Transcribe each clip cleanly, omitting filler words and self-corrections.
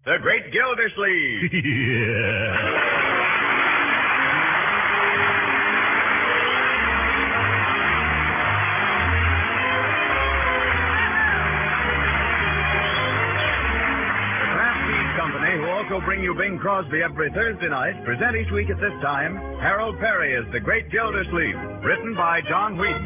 The Great Gildersleeve. Yeah. Who also bring you Bing Crosby every Thursday night, present each week at this time Harold Perry as The Great Gildersleeve, written by John Whedon.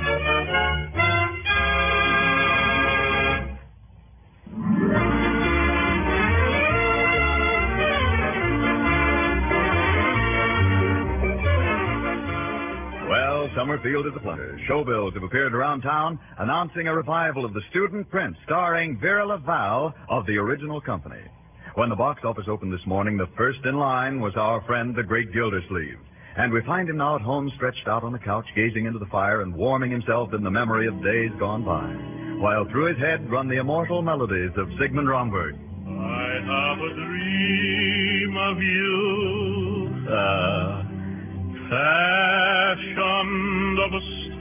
Well, Summerfield is aplenty. Showbills have appeared around town announcing a revival of The Student Prince, starring Vera LaValle of the original company. When the box office opened this morning, the first in line was our friend, the Great Gildersleeve. And we find him now at home, stretched out on the couch, gazing into the fire and warming himself in the memory of days gone by, while through his head run the immortal melodies of Sigmund Romberg. I have a dream of you, fashioned of a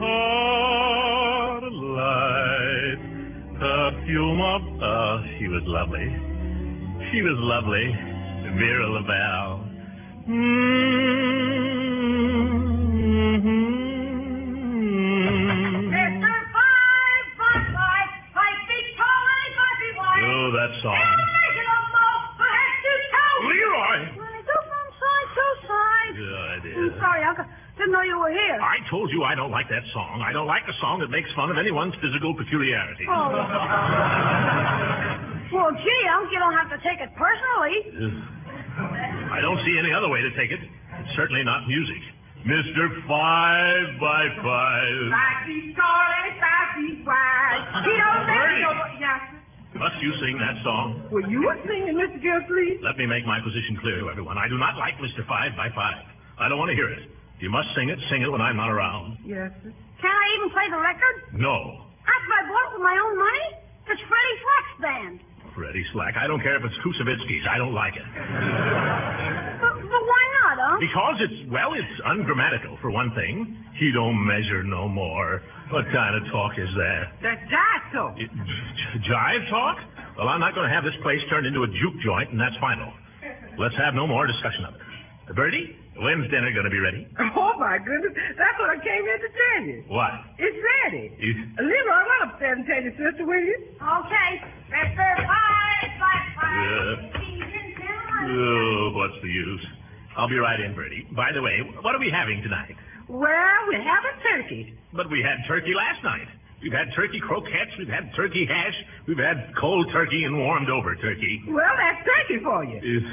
starlight, perfume of... she was lovely. She was lovely, Vera LaValle. Mr. 555, 5 feet tall and 5 feet wide. Oh, that song. Leroy! From side to side. Good. I'm sorry, Uncle. Didn't know you were here. I told you I don't like that song. I don't like a song that makes fun of anyone's physical peculiarity. Oh. Well, gee, Unc, you don't have to take it personally. I don't see any other way to take it. It's certainly not music. Mr. 5 by 5. 5 feet tall and 5 feet wide. He don't Bertie. Yes. Must you sing that song? Well, you were singing, Mr. Gildersleeve. Let me make my position clear to everyone. I do not like Mr. 5 by 5. I don't want to hear it. If you must sing it when I'm not around. Yes, sir. Can I even play the record? No. After I bought it with my own money? It's Freddie Flack's band. Freddie Slack. I don't care if it's Kusavitsky's. I don't like it. But why not, Unc? Because it's ungrammatical, for one thing. He don't measure no more. What kind of talk is that? That's jive talk. Jive talk? Well, I'm not going to have this place turned into a juke joint, and that's final. Let's have no more discussion of it. Bertie, when's dinner going to be ready? Oh, my goodness. That's what I came here to tell you. What? It's ready. Leroy, run upstairs and tell your sister, will you? Okay. Mr. 555. Oh, what's the use? I'll be right in, Bertie. By the way, what are we having tonight? Well, we're having turkey. But we had turkey last night. We've had turkey croquettes, we've had turkey hash, we've had cold turkey and warmed over turkey. Well, that's turkey for you. Leroy,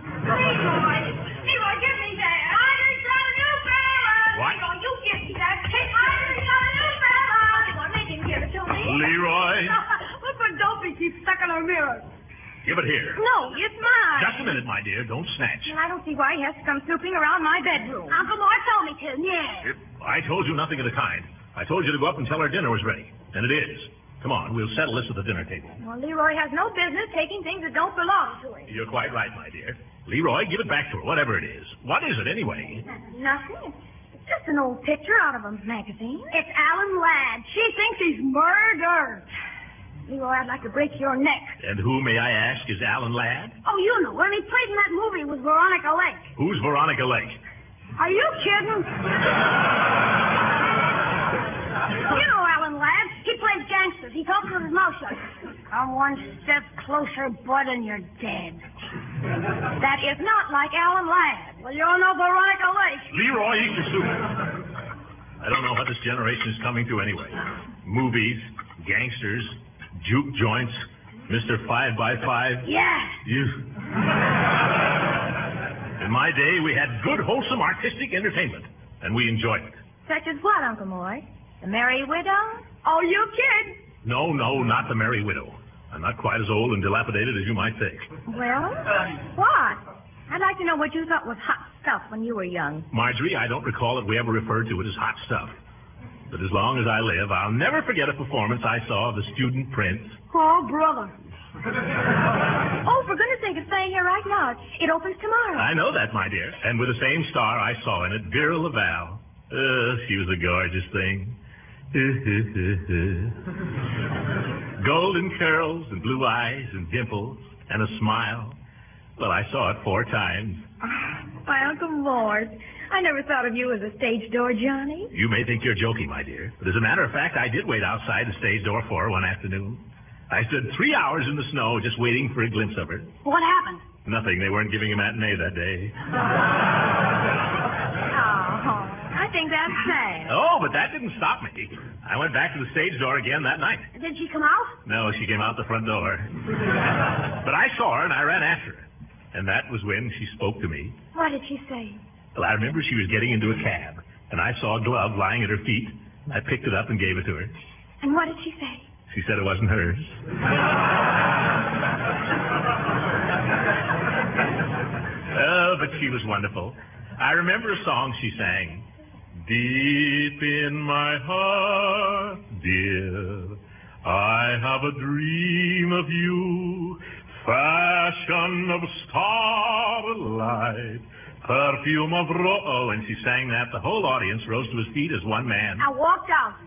give me that. I just got a new fella. What? Leroy, you give me that. I just got a new fella. Leroy, make him give it to me. Leroy? Look what Dopey keeps stuck in her mirror. Give it here. No, it's mine. Just a minute, my dear. Don't snatch. Well, I don't see why he has to come snooping around my bedroom. Uncle Moore told me to, yes. I told you nothing of the kind. I told you to go up and tell her dinner was ready. And it is. Come on, we'll settle this at the dinner table. Well, Leroy has no business taking things that don't belong to him. You're quite right, my dear. Leroy, give it back to her, whatever it is. What is it, anyway? Nothing. It's just an old picture out of a magazine. It's Alan Ladd. She thinks he's murdered. Leroy, I'd like to break your neck. And who, may I ask, is Alan Ladd? Oh, you know him. He played in that movie with Veronica Lake. Who's Veronica Lake? Are you kidding? You know Alan Ladd. He plays gangsters. He talks with his mouth shut. Come one step closer, bud, and you're dead. That is not like Alan Ladd. Well, you all know Veronica Lake. Leroy, eat your soup. I don't know what this generation is coming to anyway. Movies, gangsters, juke joints, Mr. 5 by 5. Yeah. In my day, we had good, wholesome, artistic entertainment, and we enjoyed it. Such as what, Uncle Moy? The Merry Widow? Oh, you kid. No, not the Merry Widow. I'm not quite as old and dilapidated as you might think. Well, what? I'd like to know what you thought was hot stuff when you were young. Marjorie, I don't recall that we ever referred to it as hot stuff. But as long as I live, I'll never forget a performance I saw of The Student Prince. Oh, brother. Oh, for goodness sake, it's playing here right now. It opens tomorrow. I know that, my dear. And with the same star I saw in it, Vera LaValle. She was a gorgeous thing. Golden curls and blue eyes and dimples and a smile. Well, I saw it 4 times. My Uncle Mort. I never thought of you as a stage door Johnny. You may think you're joking, my dear, but as a matter of fact, I did wait outside the stage door for her one afternoon. I stood 3 hours in the snow just waiting for a glimpse of her. What happened? Nothing. They weren't giving a matinee that day. Oh, I think that's sad. Oh, but that didn't stop me. I went back to the stage door again that night. Did she come out? No, she came out the front door. But I saw her and I ran after her. And that was when she spoke to me. What did she say? Well, I remember she was getting into a cab, and I saw a glove lying at her feet. I picked it up and gave it to her. And what did she say? She said it wasn't hers. Oh, but she was wonderful. I remember a song she sang. Deep in my heart, dear, I have a dream of you, fashion of starlight, perfume of oh, and she sang that. The whole audience rose to his feet as one man. I walked out.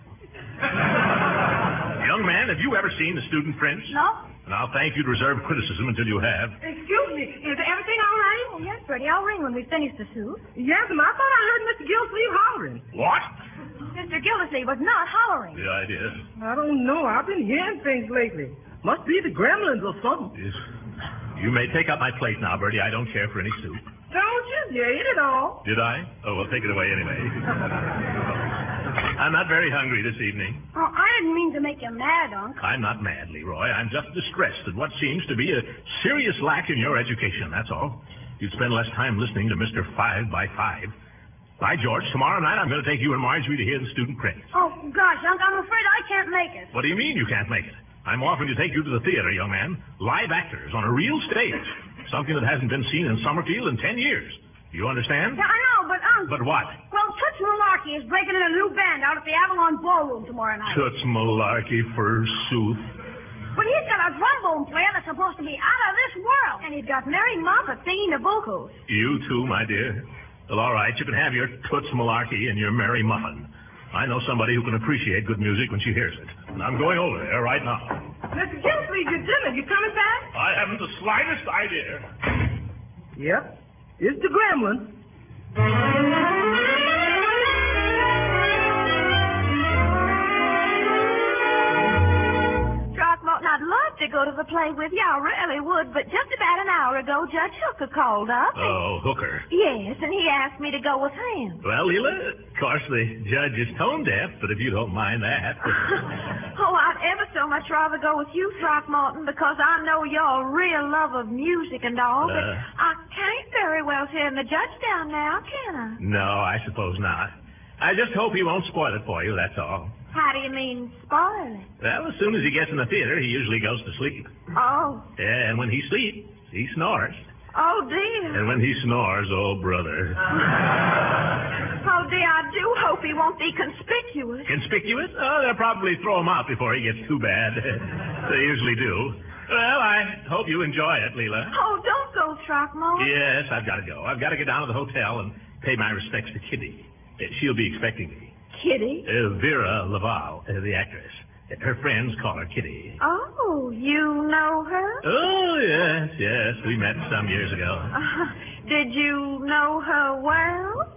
Young man, have you ever seen The Student Prince? No? And I'll thank you to reserve criticism until you have. Excuse me, is everything all right? Oh, yes, Bertie. I'll ring when we finish the soup. Yes, ma'am. I thought I heard Mr. Gilsleeve hollering. What? Mr. Gildersleeve was not hollering. The idea. I don't know. I've been hearing things lately. Must be the gremlins or something. Yes. You may take up my plate now, Bertie. I don't care for any soup. Don't you? You ate it all. Did I? Oh, well, take it away anyway. I'm not very hungry this evening. Oh, I didn't mean to make you mad, Unc. I'm not mad, Leroy. I'm just distressed at what seems to be a serious lack in your education, that's all. You'd spend less time listening to Mr. 5x5. By George, tomorrow night I'm going to take you and Marjorie to hear The Student Prince. Oh, gosh, Unc, I'm afraid I can't make it. What do you mean you can't make it? I'm offering to take you to the theater, young man. Live actors on a real stage. Something that hasn't been seen in Summerfield in 10 years. You understand? Yeah, I know, but, Unc... But what? Well, Toots Malarkey is breaking in a new band out at the Avalon Ballroom tomorrow night. Toots Malarkey, forsooth. But he's got a trombone player that's supposed to be out of this world. And he's got Mary Moffat singing the vocals. You too, my dear. Well, all right, you can have your Toots Malarkey and your Mary Muffin. I know somebody who can appreciate good music when she hears it. And I'm going over there right now. Mr. Gilsleeve, your dinner. You coming back? I haven't the slightest idea. Yep. It's the gremlins. Throckmorton, I'd love to go to the play with you. I really would. But just about an hour ago, Judge Hooker called up. Oh, Hooker. Yes, and he asked me to go with him. Well, Leela, of course the judge is tone deaf, but if you don't mind that. Oh, I'd ever so much rather go with you, Throckmorton, because I know you're a real love of music and all, but I can't very well turn the judge down now, can I? No, I suppose not. I just hope he won't spoil it for you, that's all. How do you mean, spoil it? Well, as soon as he gets in the theater, he usually goes to sleep. Oh. Yeah, and when he sleeps, he snores. Oh, dear. And when he snores, oh, brother. Oh, dear, I do hope he won't be conspicuous. Conspicuous? Oh, they'll probably throw him out before he gets too bad. They usually do. Well, I hope you enjoy it, Leela. Oh, don't go, Throckmorton. Yes, I've got to go. I've got to get down to the hotel and pay my respects to Kitty. She'll be expecting me. Kitty? Vera Laval, the actress. Her friends call her Kitty. Oh, you know her? Oh, yes. We met some years ago. Did you know her well?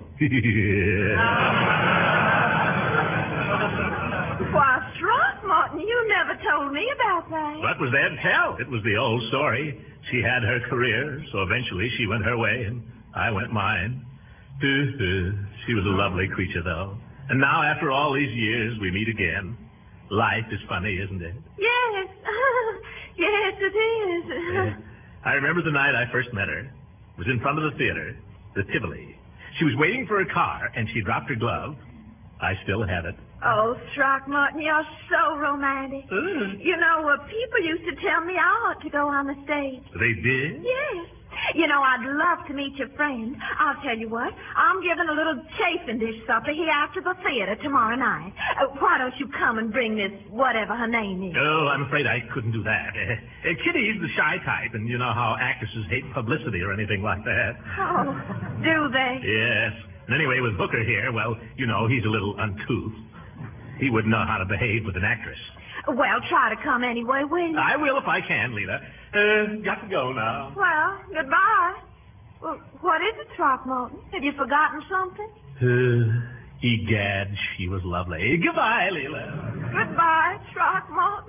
Why, Throckmorton, you never told me about that. What was there to tell? It was the old story. She had her career, so eventually she went her way, and I went mine. She was a lovely creature, though. And now, after all these years, we meet again. Life is funny, isn't it? Yes. Yes, it is. I remember the night I first met her. It was in front of the theater, the Tivoli. She was waiting for a car, and she dropped her glove. I still have it. Oh, Throckmorton, you're so romantic. You know, people used to tell me I ought to go on the stage. They did? Yes. You know, I'd love to meet your friend. I'll tell you what, I'm giving a little chafing dish supper here after the theater tomorrow night. Why don't you come and bring this whatever her name is? Oh, I'm afraid I couldn't do that. Kitty's the shy type, and you know how actresses hate publicity or anything like that. Oh, do they? Yes. And anyway, with Booker here, well, you know, he's a little uncouth. He wouldn't know how to behave with an actress. Well, try to come anyway, will you? I will if I can, Leela. Got to go now. Well, Goodbye. Well, what is it, Throckmorton? Have you forgotten something? Egad, she was lovely. Goodbye, Leela. Goodbye, Throckmorton.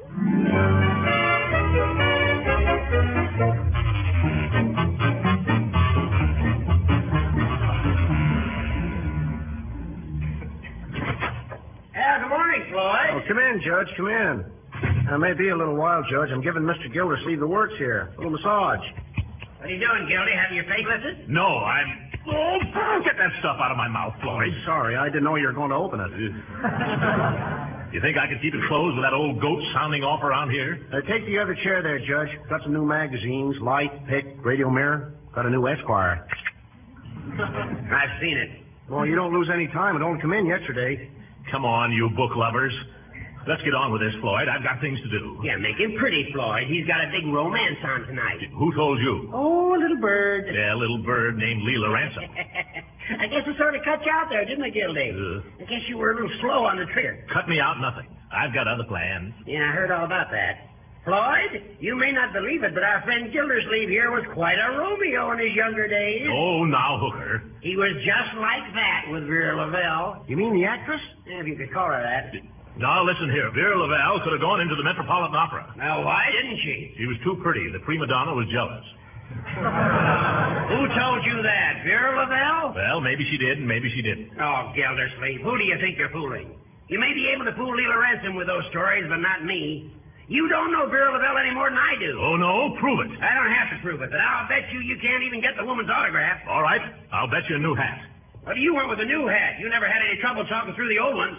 Good morning, Floyd. Oh, come in, Judge. Come in. I may be a little while, Judge. I'm giving Mr. Gildersleeve the works here. A little massage. What are you doing, Gildy? Having your face lifted? No, I'm... Oh, get that stuff out of my mouth, Floyd. Sorry, I didn't know you were going to open it. You think I can keep it closed with that old goat sounding off around here? Take the other chair there, Judge. Got some new magazines, Light, Pick, Radio Mirror. Got a new Esquire. I've seen it. Well, you don't lose any time. It only come in yesterday. Come on, you book lovers. Let's get on with this, Floyd. I've got things to do. Yeah, make him pretty, Floyd. He's got a big romance on tonight. Who told you? Oh, a little bird. Yeah, a little bird named Leela Ransom. I guess it sort of cut you out there, didn't it, Gildy? I guess you were a little slow on the trigger. Cut me out nothing. I've got other plans. Yeah, I heard all about that. Floyd, you may not believe it, but our friend Gildersleeve here was quite a Romeo in his younger days. Oh, now, Hooker. He was just like that with Vera Lavelle. You mean the actress? Yeah, if you could call her that. Now, listen here. Vera Lavelle could have gone into the Metropolitan Opera. Now, why didn't she? She was too pretty. The prima donna was jealous. Who told you that? Vera Lavelle? Well, maybe she did, and maybe she didn't. Oh, Gildersleeve, who do you think you're fooling? You may be able to fool Leela Ransom with those stories, but not me. You don't know Vera Lavelle any more than I do. Oh, no? Prove it. I don't have to prove it, but I'll bet you can't even get the woman's autograph. All right. I'll bet you a new hat. What do you want with a new hat? You never had any trouble talking through the old ones.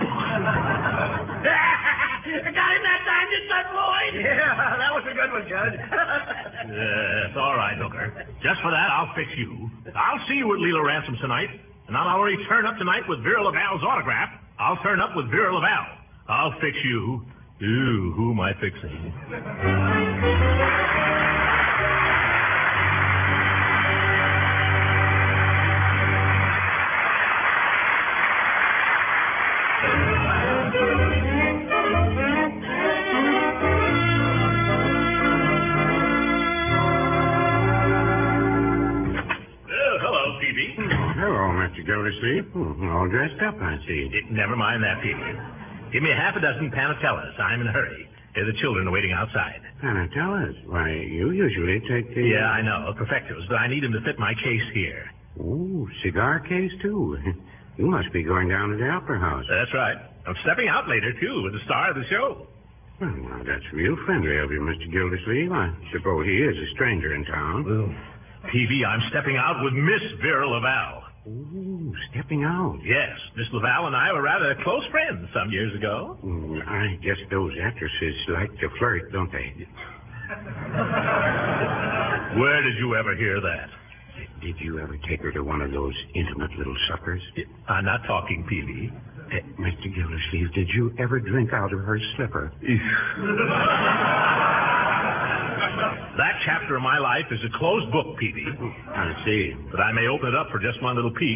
Got him that time, didn't I, Floyd? Yeah, that was a good one, Judge. Yes, all right, Hooker. Just for that, I'll fix you. I'll see you at Leela Ransom tonight, and I'll already turn up tonight with Vera Lavalle's autograph. I'll turn up with Vera Lavelle. I'll fix you. Ooh, who am I fixing? Hello, Peavy. Hello, Mr. Gildersleeve. All dressed up, I see. Never mind that, Peavy. Give me half a dozen Panatellas. I'm in a hurry. The children are waiting outside. Panatellas? Why, you usually take the... Yeah, I know. Perfectos, but I need them to fit my case here. Oh, cigar case, too. You must be going down to the Opera House. That's right. I'm stepping out later, too, with the star of the show. Well, now, that's real friendly of you, Mr. Gildersleeve. I suppose he is a stranger in town. Well, Peavy, I'm stepping out with Miss Vera Lavelle. Oh, stepping out. Yes, Miss Lavelle and I were rather close friends some years ago. I guess those actresses like to flirt, don't they? Where did you ever hear that? Did you ever take her to one of those intimate little suppers? I'm not talking, Peavy. Mr. Gildersleeve, did you ever drink out of her slipper? That chapter of my life is a closed book, Peavy. I see. But I may open it up for just one little peek.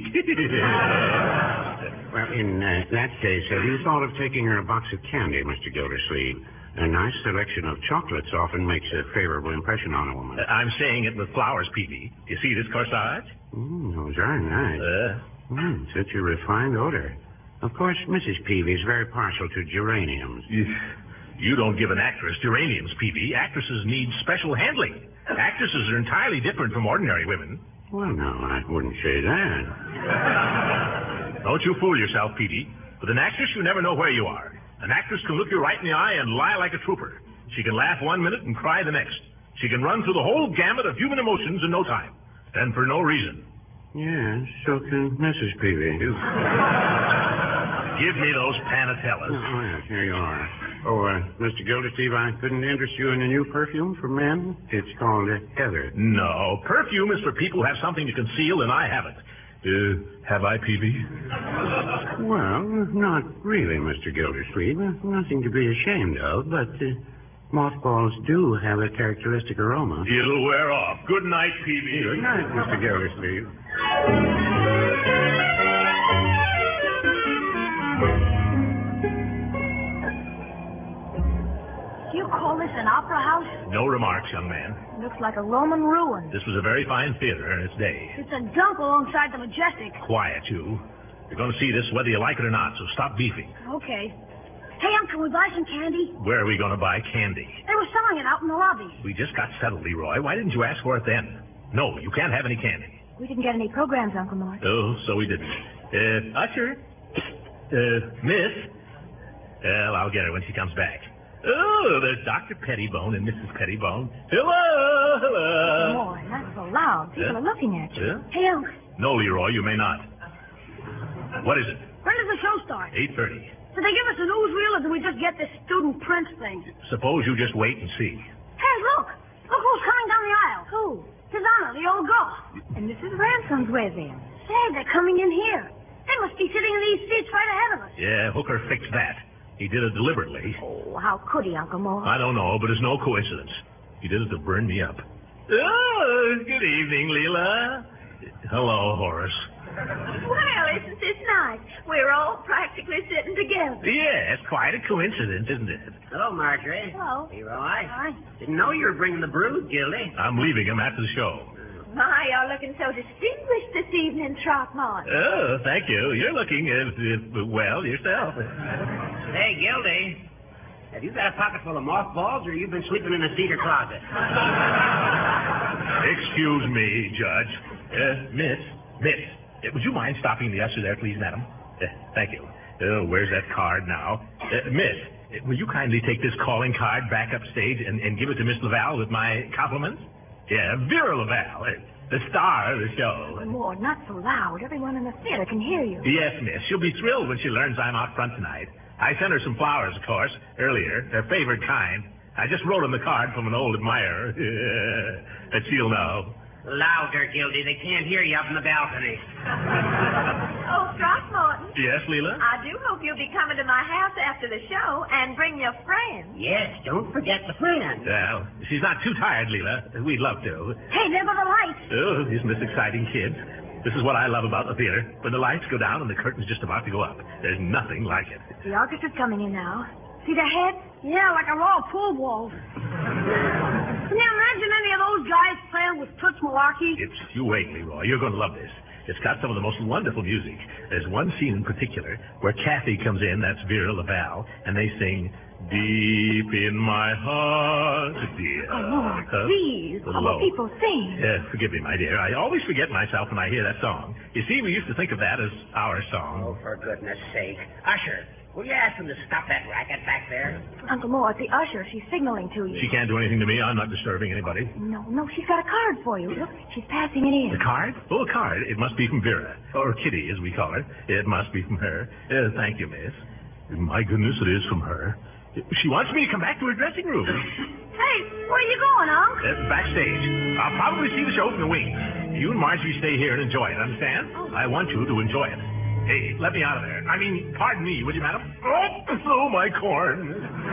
Well, in that case, have you thought of taking her a box of candy, Mr. Gildersleeve? A nice selection of chocolates often makes a favorable impression on a woman. I'm saying it with flowers, Peavy. You see this corsage? Those are nice. Such a refined odor. Of course, Mrs. Peavy is very partial to geraniums. You don't give an actress geraniums, Peavy. Actresses need special handling. Actresses are entirely different from ordinary women. Well, no, I wouldn't say that. Don't you fool yourself, Peavy. With an actress, you never know where you are. An actress can look you right in the eye and lie like a trooper. She can laugh one minute and cry the next. She can run through the whole gamut of human emotions in no time. And for no reason. Yes, so can Mrs. Peavy. Give me those Panatellas. Oh, yes, here you are. Oh, Mr. Gildersleeve, I couldn't interest you in a new perfume for men. It's called Heather. No, perfume is for people who have something to conceal, and I haven't. Have I, Peavy? Well, not really, Mr. Gildersleeve. Nothing to be ashamed of, but mothballs do have a characteristic aroma. It'll wear off. Good night, Peavy. Good night, Mr. Gildersleeve. You call this a an opera house? No remarks, young man. Looks like a Roman ruin. This was a very fine theater in its day. It's a dump alongside the Majestic. Quiet, you. You're going to see this whether you like it or not, so stop beefing. Okay. Hey, can we buy some candy? Where are we going to buy candy? They were selling it out in the lobby. We just got settled, Leroy. Why didn't you ask for it then? No, you can't have any candy. We didn't get any programs, Uncle Mort. Oh, so we didn't. Usher? Miss? Well, I'll get her when she comes back. Oh, there's Dr. Pettibone and Mrs. Pettibone. Hello! Boy, not so loud. People are looking at you. Hey, Unc, No, Leroy, you may not. What is it? when does the show start? 8:30. Did they give us a newsreel, or did we just get this student prince thing? Suppose you just wait and see. Hey, look! Look who's coming down the aisle. Who? His Honor, the old ghost. And Mrs. Ransom's with him. Say, they're coming in here. They must be sitting in these seats right ahead of us. Yeah, Hooker fixed that. He did it deliberately. Oh, how could he, Uncle Mort? I don't know, but it's no coincidence. He did it to burn me up. Oh, good evening, Leela. Hello, Horace. Well, isn't this nice? We're all practically sitting together. Yes, quite a coincidence, isn't it? Hello, Marjorie. Hello. Leroy. Hi. Didn't know you were bringing the brood, Gildy. I'm leaving him after the show. My, you're looking so distinguished this evening, Throckmorton. Oh, thank you. You're looking, well, yourself. Hey, Gildy. Have you got a pocket full of mothballs, or you been sleeping in a cedar closet? Excuse me, Judge. Miss, would you mind stopping the usher there, please, madam? Thank you. Where's that card now? Miss, will you kindly take this calling card back upstage and give it to Miss Laval with my compliments? Yeah, Vera Laval, the star of the show. Mort, not so loud. Everyone in the theater can hear you. Yes, miss. She'll be thrilled when she learns I'm out front tonight. I sent her some flowers, of course, earlier, her favorite kind. I just wrote on the card from an old admirer. That she'll know. Louder, Gildy. They can't hear you up in the balcony. Oh, Throckmorton. Yes, Leela? I do hope you'll be coming to my house after the show and bring your friends. Yes, don't forget the friend. Well, she's not too tired, Leela. We'd love to. Hey, there go the lights. Oh, isn't this exciting, kids? This is what I love about the theater. When the lights go down and the curtain's just about to go up. There's nothing like it. The orchestra's coming in now. See their heads? Yeah, like a row of pool balls. Can you imagine any of those guys playing with Toots Malarkey? You wait, Leroy. You're going to love this. It's got some of the most wonderful music. There's one scene in particular where Kathy comes in, that's Vera Laval, and they sing, "Deep in my heart, dear." Oh, Lord, please. With What low. will people sing? Forgive me, my dear. I always forget myself when I hear that song. You see, we used to think of that as our song. Oh, for goodness sake. Usher, will you ask them to stop that racket back there? Uncle Mort, the usher, she's signaling to you. She can't do anything to me. I'm not disturbing anybody. No, she's got a card for you. Look, she's passing it in. The card? Oh, a card. It must be from Vera. Or Kitty, as we call her. It must be from her. Thank you, miss. My goodness, it is from her. She wants me to come back to her dressing room. Hey, where you going, Unc? Backstage. I'll probably see the show from the wings. You and Marjorie stay here and enjoy it, understand? I want you to enjoy it. Hey, let me out of there. I mean, pardon me, would you, madam? Oh, my corn.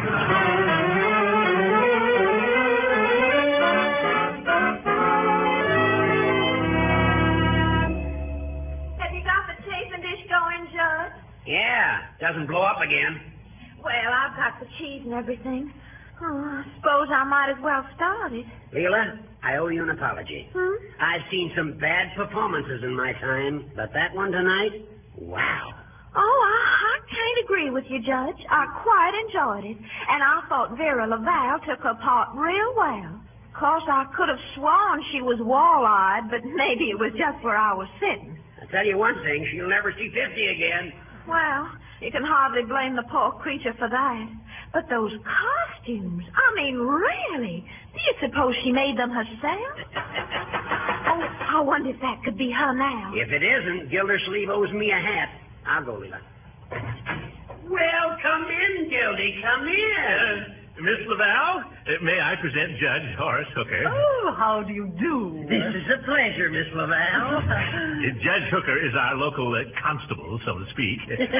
Have you got the chafing dish going, Judge? Yeah, doesn't blow up again. Well, I've got the cheese and everything. Oh, I suppose I might as well start it. Leela, I owe you an apology. I've seen some bad performances in my time, but that one tonight, wow. Oh, I can't agree with you, Judge. I quite enjoyed it. And I thought Vera Laval took her part real well. Of course, I could have sworn she was wall-eyed, but maybe it was just where I was sitting. I'll tell you one thing, she'll never see 50 again. Well, you can hardly blame the poor creature for that. But those costumes, I mean, really, do you suppose she made them herself? Oh, I wonder if that could be her now. If it isn't, Gildersleeve owes me a hat. I'll go, Leela. Well, come in, Gildy, come in. Miss Laval, may I present Judge Horace Hooker? Oh, how do you do? This is a pleasure, Miss Laval. Judge Hooker is our local constable, so to speak.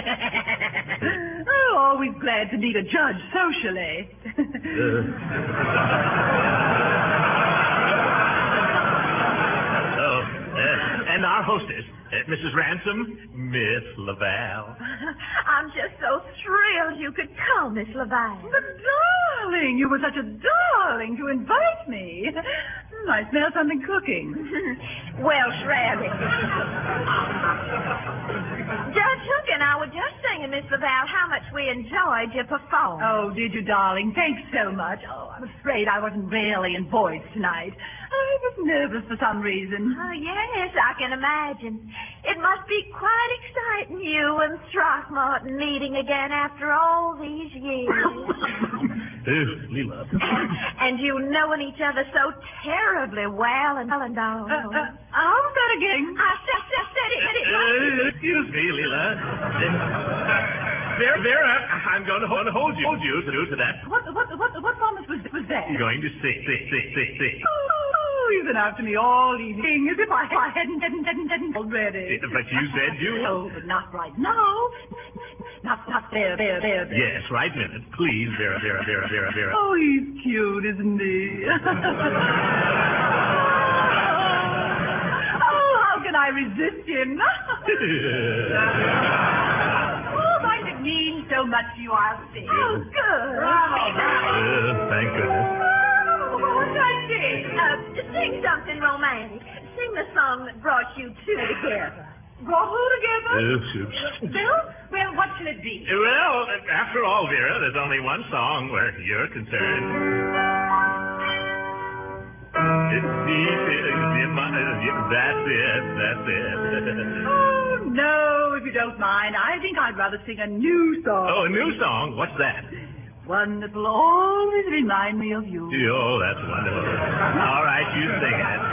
Oh, always glad to meet a judge socially. And our hostess, Mrs. Ransom, Miss Laval. I'm just so thrilled you could come, Miss Laval. But, darling, you were such a darling to invite me. I smell something cooking. Welsh rabbit. Judge Hook and I were just singing, Miss Laval, how much we enjoyed your performance. Oh, did you, darling? Thanks so much. Oh, I'm afraid I wasn't really in voice tonight. I was nervous for some reason. Oh, yes, I can imagine. It must be quite exciting, you and Throckmorton meeting again after all these years. Leela. And you knowing each other so terribly well and all. How's that again? I said it. Excuse me, Leela. Vera, I'm going to hold you to that. What promise was that? You're going to sing. Oh, you've been after me all evening as if I hadn't already. But you said you... Oh, but not right now. Not there. Yes, right minute. Please, Vera. Oh, he's cute, isn't he? Oh, how can I resist him? Oh, mind it means so much to you, I'll see. Oh, good. Thank goodness. What did I say? Sing something romantic. Sing the song that brought you two together. Brought who together? Oops. Bill? Well, what shall it be? Well, after all, Vera, there's only one song where you're concerned. That's it. Oh, no, if you don't mind. I think I'd rather sing a new song. Oh, a new song? What's that? One that will always remind me of you. Oh, that's wonderful. All right, you sing it.